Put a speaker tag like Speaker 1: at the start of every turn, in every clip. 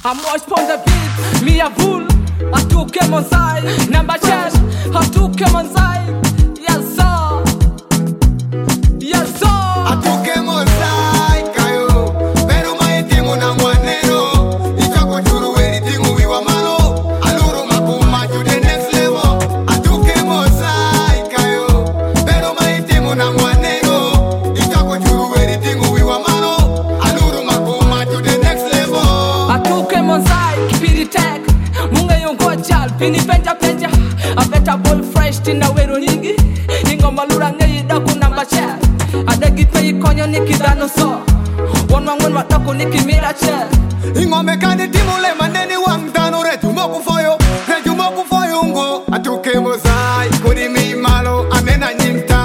Speaker 1: I'm watch on the beat, me a bull. I took him on side, number 10. I took him on side, yes sir, yes sir.
Speaker 2: I took him on side, kayo. Pero maitimu na mwanero. Itako churu weritingu wiwa malo. Aluru makuma to the next level. I took him on side, kayo. Pero maitimu na mwanero. Itako churu weritingu wiwa malo. Aluru makuma to the next level.
Speaker 1: I took him on side, keep it tag. Munga yongo chal, pini penja penja. I better ball fresh tina wero nyingi. Ningo malura ngeyi daku namba chat. Adagi pe ikonyo niki dano so. One watako niki mira chat.
Speaker 2: Ingo mekani timule maneni wang dano retu moku foyo. Retu moku foyo ungo. I took him on side, kuri mi malo. Amena nyimta.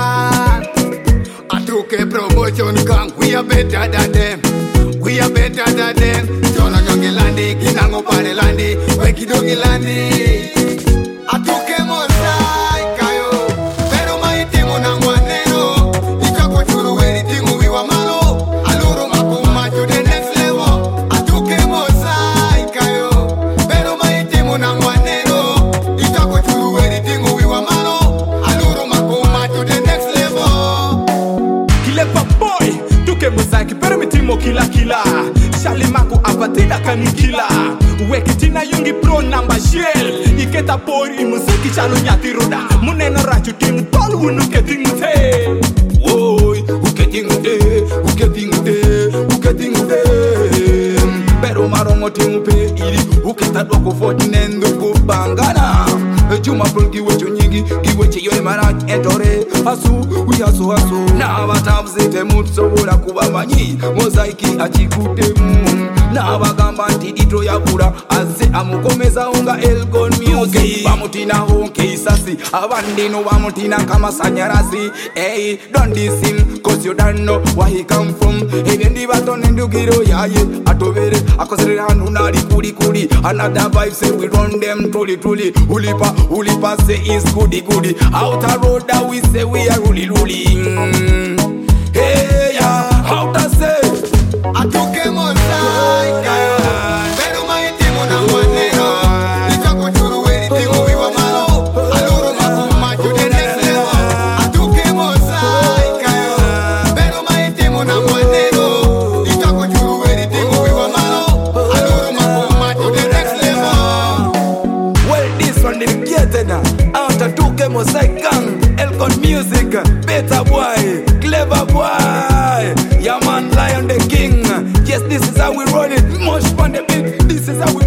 Speaker 2: I took a promotion gang. We are better than them. We are better than them. Jona jongi landi, kinango pare landi, weki dongi landi. I took him on side, kayo. Pero maitimu na mwanero. Itako churu weritingu wiwa malo. Aluru makuma to the next level. I took him on side, kayo. Pero maitimu na mwanero. Itako churu weritingu wiwa malo. Aluru makuma to the next level.
Speaker 3: Kile pa boy, tuke muzaki pero mitimo kila kila. Shali mako apatina kanikila. Wekitina yungi pro namba shell. Iketa pori muziki chalo nyati roda. Muneno rachu ting tol wunu keting te. Woy, uketing te, uketing te, uketing te. Pero marongo ting pe ili uketa doko foti nendo kubangana. Juma pul giwecho nyingi, giweche yole maraki entore. Asu, we asu. Na batabzete mutso bula kubamanyi. Mozaiki achikute na bagamba nti ito yabura aze amukomeza unga Elgon Music bamutina honke isasi abandino bamutina kama sanyarasi. Hey, don't diss him cause you don't know where he come from. Ebendi batone ndugiro yaye atobere akosere hanu nari kuri another vibe say we run them truly ulipa say is goody outer road that we say we are really hey yeah outer say
Speaker 2: I took him on side, kayo. Pero maitimu na mwanero. Itako churu weritingu wiwa malo. Aluru makuma to the next level. I took him on side, kayo. Pero maitimu na mwanero. Itako churu weritingu wiwa malo. Aluru makuma to the next level.
Speaker 3: well this one dedicated outer tuke mosaic gang Elgon Music better boy clever boy yeah man Lion the King. Yes, this is how we run it. Much fun the beat. This is how we